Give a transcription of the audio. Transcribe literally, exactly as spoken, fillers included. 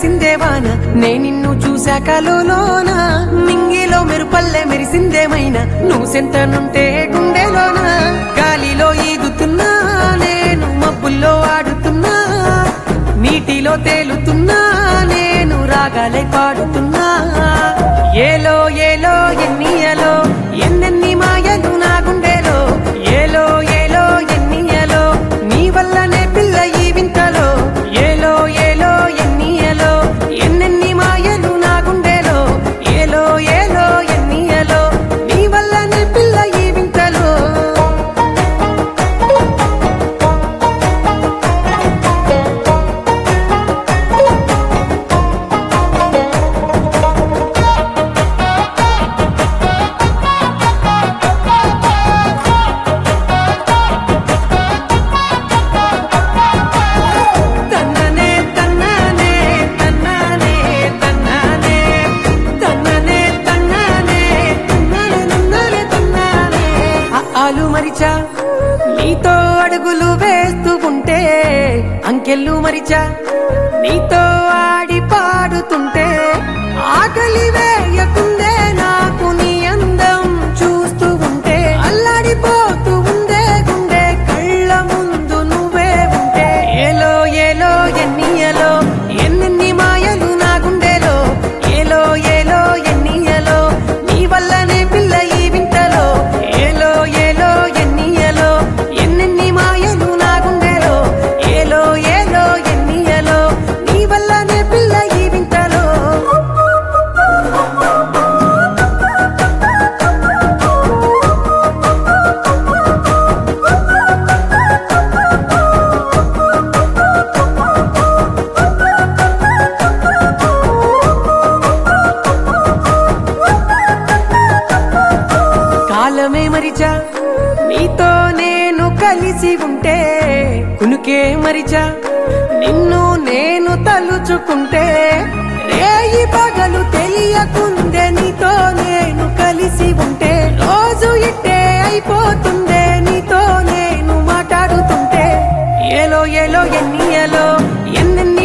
కురిసిందే వాన నే నిన్ను చూశాక లోన మింగిలో మెరుపల్లె మెరిసిందేమైనా నువ్వు సెంటనుంటే గుండెలోన గాలిలో ఈదుతున్నా నేను మబ్బుల్లో ఆడుతున్నా నీటిలో తేలుతున్నా నేను రాగాలై పాడుతున్నా ఏలో ఏలో ఎన్నియలో ఎన్నెన్ని మాయలు నా గుండెలో ఏలో ఏలో ఎన్నియలో నీ వల్లనే పిల్ల ఈ వింతలో ఏలో ఏలో ఎన్నియలో ఎన్నెన్ని మాయలు నా గుండెలో ఏలో ఏలో ఎన్నియలో నీ వల్లనే పిల్ల ఈ వింతలో ఆలు మరిచా నీతో అడుగులు వేస్తూ ఉంటే అంకెళ్ళు మరిచా నీతో ఆడి పాడుతుంటే ఆకలి వేయకుందే నాకు నీ అందం చూస్తూ ఉంటే అల్లాడిపోతూ ఉందే గుండె కళ్ళ ముందు నువ్వే ఉంటే ఏలో ఏలో ఎన్నియలో ఎన్నెన్ని మాయలు నా గుండెలో ఏలో ఏలో ఎన్నియలో నీ వల్లనే పిల్ల ఈ వింతలో ఏలో ఏలో ఎన్నియలో ఎన్నెన్ని మాయలు నా గుండెలో ఏలో ఏలో ఎన్నియలో నీ వల్లనే పిల్ల ఈ వింతలో కాలమే మరిచా నీతో నేను కలిసి ఉంటే కునుకే మరిచా నిన్ను నేను తలుచుకుంటే రేయి పగలు తెలియకుందే నీతో నేను కలిసి ఉంటే రోజు ఇట్టే అయిపోతుందే నీతో నేను మాట్లాడుతుంటే ఏలో ఏలో ఎన్నియలో ఎన్నెన్ని